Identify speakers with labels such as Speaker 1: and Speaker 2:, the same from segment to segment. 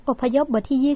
Speaker 1: อพยพบทที่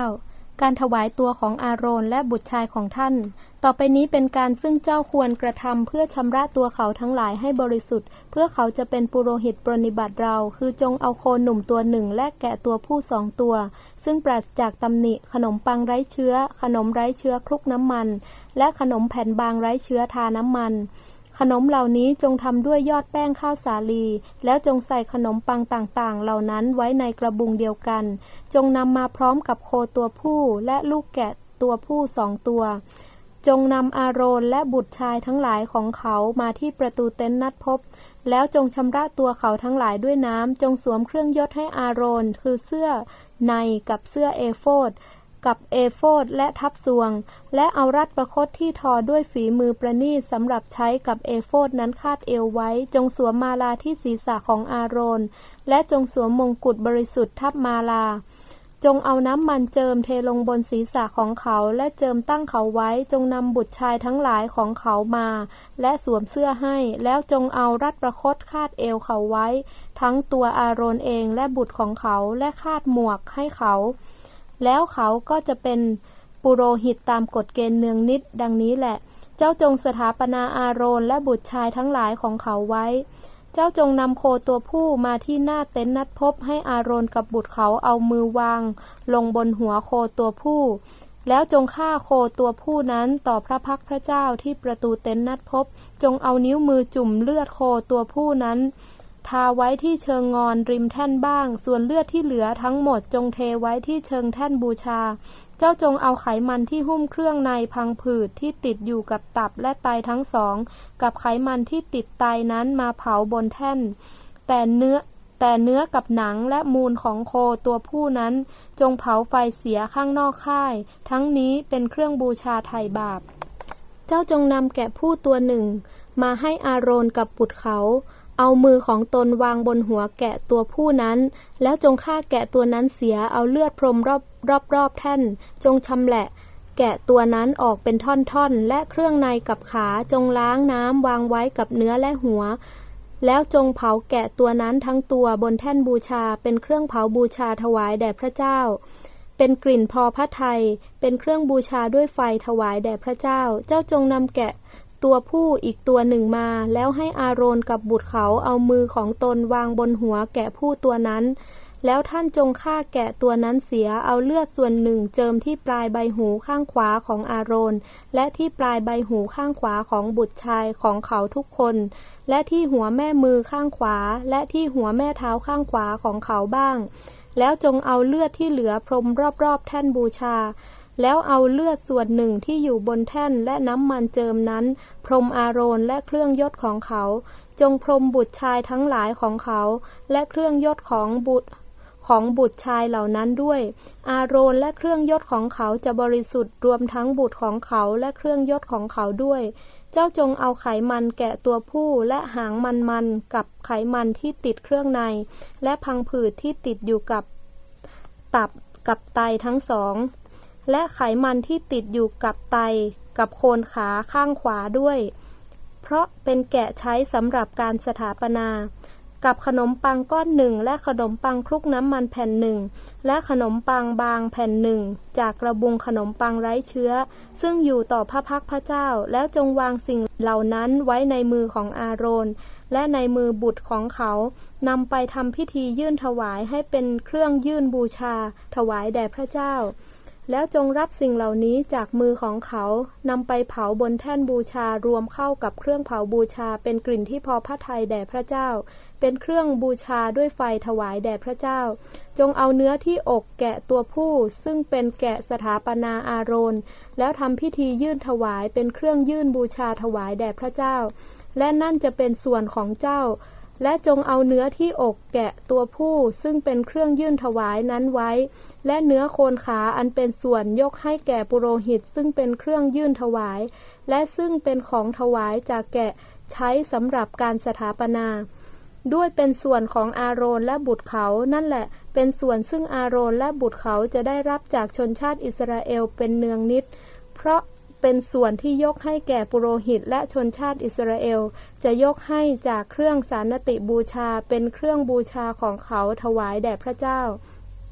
Speaker 1: 29การถวายตัวของอาโรนและบุตรชายของท่านต่อไปนี้เป็นการซึ่งเจ้าควรกระทำเพื่อชำระตัวเขาทั้งหลายให้บริสุทธิ์เพื่อเขาจะเป็นปุโรหิตปรนนิบัติเราคือจงเอาโคหนุ่มตัวหนึ่งและแกะตัวผู้2 ตัวซึ่งปราศจากตำหนิขนมปังไร้เชื้อขนมไร้เชื้อคลุกน้ำมันและขนมแผ่นบางไร้เชื้อทาน้ำมันขนมเหล่านี้จงทำด้วยยอดแป้งข้าวสาลีแล้วจงใส่ขนมปังต่างๆเหล่านั้นไว้ในกระบุงเดียวกันจงนำมาพร้อมกับโคตัวผู้และลูกแกะตัวผู้2 ตัวจงนำอาโรนและบุตรชายทั้งหลายของเขามาที่ประตูเต็นท์นัดพบแล้วจงชำระตัวเขาทั้งหลายด้วยน้ำจงสวมเครื่องยศให้อาโรนคือเสื้อในกับเสื้อเอโฟดกับเอโฟดและทับทรวงและเอารัดประคตที่ทอด้วยฝีมือประณีตสำหรับใช้กับเอโฟดนั้นคาดเอวไว้จงสวมมาลาที่ศีรษะของอาโรนและจงสวมมงกุฎบริสุทธิ์ทับมาลาจงเอาน้ำมันเจิมเทลงบนศีรษะของเขาและเจิมตั้งเขาไว้จงนำบุตรชายทั้งหลายของเขามาและสวมเสื้อให้แล้วจงเอารัดประคตคาดเอวเขาไว้ทั้งตัวอาโรนเองและบุตรของเขาและคาดหมวกให้เขาแล้วเขาก็จะเป็นปุโรหิตตามกฎเกณฑ์เนืองนิดดังนี้แหละเจ้าจงสถาปนาอาโรนและบุตรชายทั้งหลายของเขาไว้เจ้าจงนำโคตัวผู้มาที่หน้าเต็นท์นัดพบให้อาโรนกับบุตรเขาเอามือวางลงบนหัวโคตัวผู้แล้วจงฆ่าโคตัวผู้นั้นต่อพระพักพระเจ้าที่ประตูเต็นท์นัดพบจงเอานิ้วมือจุ่มเลือดโคตัวผู้นั้นทาไว้ที่เชิงงอนริมแท่นบ้างส่วนเลือดที่เหลือทั้งหมดจงเทไว้ที่เชิงแท่นบูชาเจ้าจงเอาไขมันที่หุ้มเครื่องในพังผืดที่ติดอยู่กับตับและไตทั้งสองกับไขมันที่ติดไตนั้นมาเผาบนแท่นแต่เนื้อกับหนังและมูลของโคตัวผู้นั้นจงเผาไฟเสียข้างนอกค่ายทั้งนี้เป็นเครื่องบูชาไถ่บาปเจ้าจงนำแกะผู้ตัวหนึ่งมาให้อาโรนกับบุตรเขาเอามือของตนวางบนหัวแกะตัวผู้นั้นแล้วจงฆ่าแกะตัวนั้นเสียเอาเลือดพรมรอบแท่นจงชำแหละแกะตัวนั้นออกเป็นท่อนๆและเครื่องในกับขาจงล้างน้ำวางไว้กับเนื้อและหัวแล้วจงเผาแกะตัวนั้นทั้งตัวบนแท่นบูชาเป็นเครื่องเผาบูชาถวายแด่พระเจ้าเป็นกลิ่นพอพระทัยเป็นเครื่องบูชาด้วยไฟถวายแด่พระเจ้าเจ้าจงนำแกะตัวผู้อีกตัวหนึ่งมาแล้วให้อาโรนกับบุตรเขาเอามือของตนวางบนหัวแกะผู้ตัวนั้นแล้วท่านจงฆ่าแกะตัวนั้นเสียเอาเลือดส่วนหนึ่งเจิมที่ปลายใบหูข้างขวาของอาโรนและที่ปลายใบหูข้างขวาของบุตรชายของเขาทุกคนและที่หัวแม่มือข้างขวาและที่หัวแม่เท้าข้างขวาของเขาบ้างแล้วจงเอาเลือดที่เหลือพรมรอบแท่นบูชาแล้วเอาเลือดส่วนหนึ่งที่อยู่บนแท่นและน้ำมันเจิมนั้นพรมอาโรนและเครื่องยศของเขาจงพรมบุตรชายทั้งหลายของเขาและเครื่องยศของบุตรชายเหล่านั้นด้วยอาโรนและเครื่องยศของเขาจะบริสุทธิ์รวมทั้งบุตรของเขาและเครื่องยศของเขาด้วยเจ้าจงเอาไขมันแกะตัวผู้และหางมันกับไขมันที่ติดเครื่องในและพังผืดที่ติดอยู่กับตับกับไตทั้งสองและไขมันที่ติดอยู่กับไตกับโคนขาข้างขวาด้วยเพราะเป็นแกะใช้สำหรับการสถาปนากับขนมปังก้อนหนึ่งและขนมปังคลุกน้ำมันแผ่นหนึ่งและขนมปังบางแผ่นหนึ่งจากกระบุงขนมปังไร้เชื้อซึ่งอยู่ต่อพระพักพระเจ้าแล้วจงวางสิ่งเหล่านั้นไว้ในมือของอาโรนและในมือบุตรของเขานำไปทำพิธียื่นถวายให้เป็นเครื่องยื่นบูชาถวายแด่พระเจ้าแล้วจงรับสิ่งเหล่านี้จากมือของเขานำไปเผาบนแท่นบูชารวมเข้ากับเครื่องเผาบูชาเป็นกลิ่นที่พอพระทัยแด่พระเจ้าเป็นเครื่องบูชาด้วยไฟถวายแด่พระเจ้าจงเอาเนื้อที่อกแกะตัวผู้ซึ่งเป็นแกะสถาปนาอาโรนแล้วทำพิธียื่นถวายเป็นเครื่องยื่นบูชาถวายแด่พระเจ้าและนั่นจะเป็นส่วนของเจ้าและจงเอาเนื้อที่อกแกะตัวผู้ซึ่งเป็นเครื่องยื่นถวายนั้นไว้และเนื้อโคนขาอันเป็นส่วนยกให้แก่ปุโรหิตซึ่งเป็นเครื่องยื่นถวายและซึ่งเป็นของถวายจากแกะใช้สำหรับการสถาปนาด้วยเป็นส่วนของอาโรนและบุตรเขานั่นแหละเป็นส่วนซึ่งอาโรนและบุตรเขาจะได้รับจากชนชาติอิสราเอลเป็นเนืองนิดเพราะเป็นส่วนที่ยกให้แก่ปุโรหิตและชนชาติอิสราเอลจะยกให้จากเครื่องสานติบูชาเป็นเครื่องบูชาของเขาถวายแด่พระเจ้าเค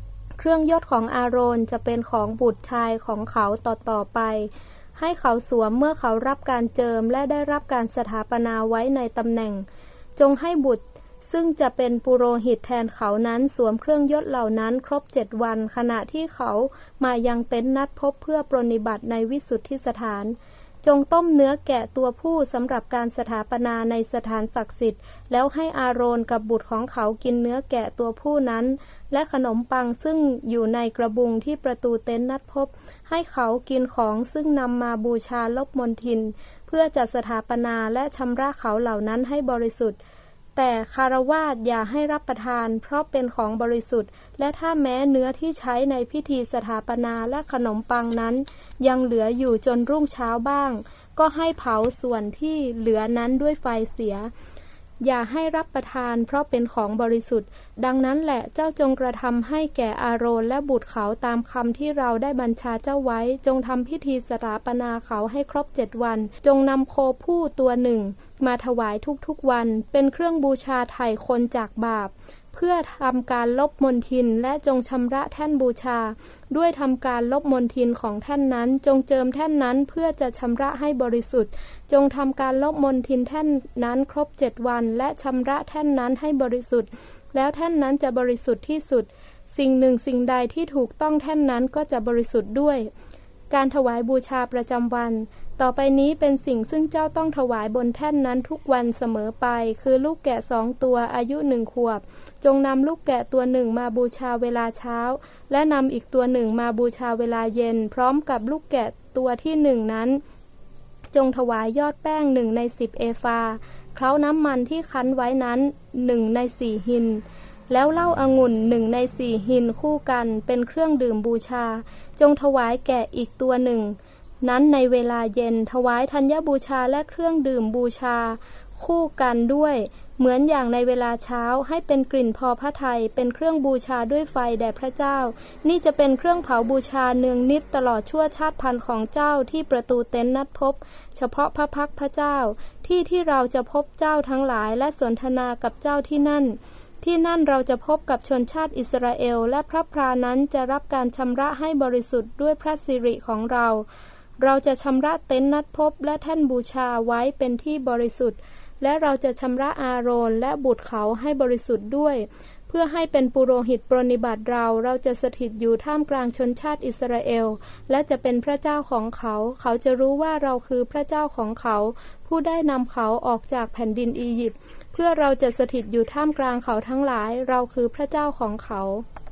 Speaker 1: รื่องยศของอาโรนจะเป็นของบุตรชายของเขาต่อไปให้เขาสวมเมื่อเขารับการเจิมและได้รับการสถาปนาไว้ในตำแหน่งจงให้บุตรซึ่งจะเป็นปุโรหิตแทนเขานั้นสวมเครื่องยศเหล่านั้นครบ7 วันขณะที่เขามายังเต็นท์นัดพบเพื่อปรนนิบัติในวิสุทธิสถานจงต้มเนื้อแกะตัวผู้สำหรับการสถาปนาในสถานศักดิ์สิทธิ์แล้วให้อาโรนกับบุตรของเขากินเนื้อแกะตัวผู้นั้นและขนมปังซึ่งอยู่ในกระบุงที่ประตูเต็นท์นัดพบให้เขากินของซึ่งนำมาบูชาลบมลทินเพื่อจะสถาปนาและชำระเขาเหล่านั้นให้บริสุทธิ์แต่คฤหัสถ์อย่าให้รับประทานเพราะเป็นของบริสุทธิ์และถ้าแม้เนื้อที่ใช้ในพิธีสถาปนาและขนมปังนั้นยังเหลืออยู่จนรุ่งเช้าบ้างก็ให้เผาส่วนที่เหลือนั้นด้วยไฟเสียอย่าให้รับประทานเพราะเป็นของบริสุทธิ์ดังนั้นแหละเจ้าจงกระทำให้แก่อาโรนและบุตรเขาตามคำที่เราได้บัญชาเจ้าไว้จงทำพิธีสถาปนาเขาให้ครบ7 วันจงนำโคผู้ตัวหนึ่งมาถวายทุกๆวันเป็นเครื่องบูชาไถ่คนจากบาปเพื่อทำการลบมลทินและจงชำระแท่นบูชาด้วยทำการลบมลทินของแท่นนั้นจงเจิมแท่นนั้นเพื่อจะชำระให้บริสุทธิ์จงทำการลบมลทินแท่นนั้นครบ7 วันและชำระแท่นนั้นให้บริสุทธิ์แล้วแท่นนั้นจะบริสุทธิ์ที่สุดสิ่งหนึ่งสิ่งใดที่ถูกต้องแท่นนั้นก็จะบริสุทธิ์ด้วยการถวายบูชาประจำวันต่อไปนี้เป็นสิ่งซึ่งเจ้าต้องถวายบนแท่นนั้นทุกวันเสมอไปคือลูกแกะ2 ตัวอายุ1 ขวบจงนำลูกแกะตัวหนึ่งมาบูชาเวลาเช้าและนำอีกตัวหนึ่งมาบูชาเวลาเย็นพร้อมกับลูกแกะตัวที่1นั้นจงถวายยอดแป้ง1 ใน 10 เอฟาเคล้าน้ำมันที่คั้นไว้นั้น1 ใน 4 หินแล้วเหล้าองุ่น1 ใน 4 หินคู่กันเป็นเครื่องดื่มบูชาจงถวายแกะอีกตัวหนึ่งนั้นในเวลาเย็นถวายธัญบูชาและเครื่องดื่มบูชาคู่กันด้วยเหมือนอย่างในเวลาเช้าให้เป็นกลิ่นพอพระทัยเป็นเครื่องบูชาด้วยไฟแด่พระเจ้านี่จะเป็นเครื่องเผาบูชาเนืองนิดตลอดชั่วชาติพันธุ์ของเจ้าที่ประตูเต็นท์นัดพบเฉพาะพระพักพระเจ้าที่เราจะพบเจ้าทั้งหลายและสนทนากับเจ้าที่นั่นเราจะพบกับชนชาติอิสราเอลและพระพรานั้นจะรับการชำระให้บริสุทธิ์ด้วยพระสิริของเราจะชำระเต็นท์นัดพบและแท่นบูชาไว้เป็นที่บริสุทธิ์และเราจะชำระอาโรนและบุตรเขาให้บริสุทธิ์ด้วยเพื่อให้เป็นปุโรหิตปรนนิบัติเราจะสถิตอยู่ท่ามกลางชนชาติอิสราเอลและจะเป็นพระเจ้าของเขาจะรู้ว่าเราคือพระเจ้าของเขาผู้ได้นำเขาออกจากแผ่นดินอียิปต์เพื่อเราจะสถิตอยู่ท่ามกลางเขาทั้งหลายเราคือพระเจ้าของเขา